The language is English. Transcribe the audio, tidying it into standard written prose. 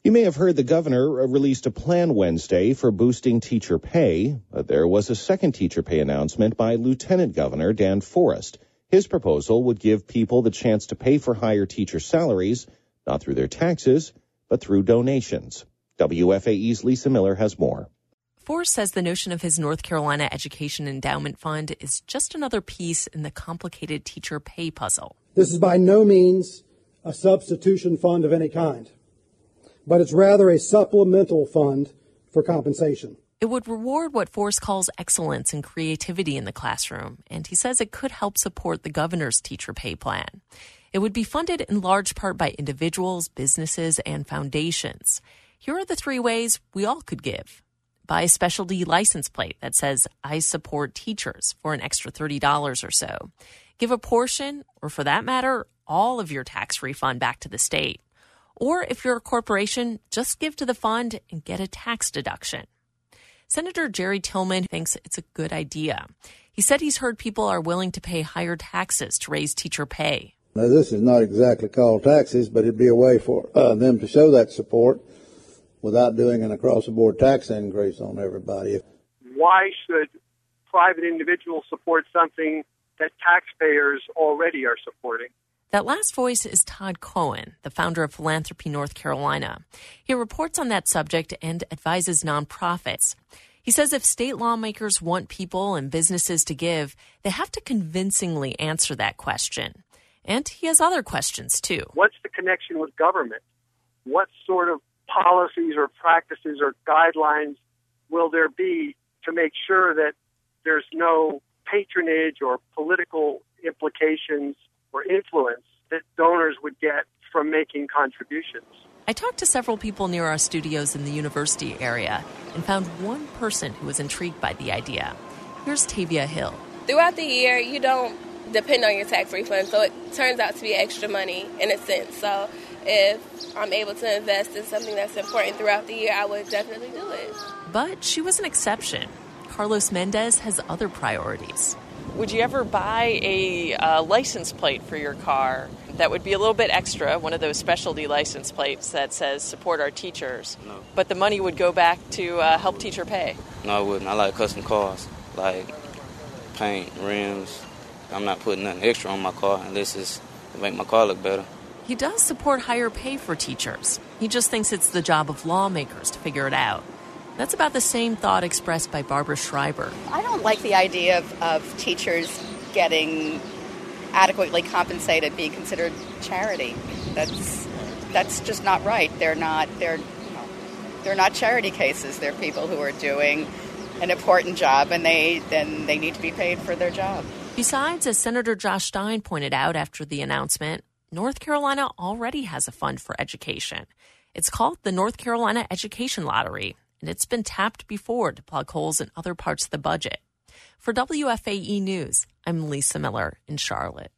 You may have heard the governor released a plan Wednesday for boosting teacher pay. There was a second teacher pay announcement by Lieutenant Governor Dan Forest. His proposal would give people the chance to pay for higher teacher salaries, not through their taxes, but through donations. WFAE's Lisa Miller has more. Forrest says the notion of his North Carolina Education Endowment Fund is just another piece in the complicated teacher pay puzzle. This is by no means a substitution fund of any kind, but it's rather a supplemental fund for compensation. It would reward what Forrest calls excellence and creativity in the classroom, and he says it could help support the governor's teacher pay plan. It would be funded in large part by individuals, businesses, and foundations. Here are the 3 ways we all could give. Buy a specialty license plate that says, "I support teachers," for an extra $30 or so. Give a portion, or for that matter, all of your tax refund back to the state. Or if you're a corporation, just give to the fund and get a tax deduction. Senator Jerry Tillman thinks it's a good idea. He said he's heard people are willing to pay higher taxes to raise teacher pay. Now, this is not exactly called taxes, but it'd be a way for them to show that support without doing an across-the-board tax increase on everybody. Why should private individuals support something that taxpayers already are supporting? That last voice is Todd Cohen, the founder of Philanthropy North Carolina. He reports on that subject and advises nonprofits. He says if state lawmakers want people and businesses to give, they have to convincingly answer that question. And he has other questions, too. What's the connection with government? What sort of policies or practices or guidelines will there be to make sure that there's no patronage or political implications or influence that donors would get from making contributions? I talked to several people near our studios in the university area and found one person who was intrigued by the idea. Here's Tavia Hill. Throughout the year, you don't depend on your tax refund, so it turns out to be extra money in a sense. So if I'm able to invest in something that's important throughout the year, I would definitely do it. But she was an exception. Carlos Mendez has other priorities. Would you ever buy a license plate for your car that would be a little bit extra, one of those specialty license plates that says support our teachers? No. But the money would go back to help teacher pay? No, I wouldn't. I like custom cars, like paint, rims. I'm not putting nothing extra on my car unless it's to make my car look better. He does support higher pay for teachers. He just thinks it's the job of lawmakers to figure it out. That's about the same thought expressed by Barbara Schreiber. I don't like the idea of teachers getting adequately compensated, being considered charity. That's just not right. They're not charity cases. They're people who are doing an important job, and they need to be paid for their job. Besides, as Senator Josh Stein pointed out after the announcement, North Carolina already has a fund for education. It's called the North Carolina Education Lottery, and it's been tapped before to plug holes in other parts of the budget. For WFAE News, I'm Lisa Miller in Charlotte.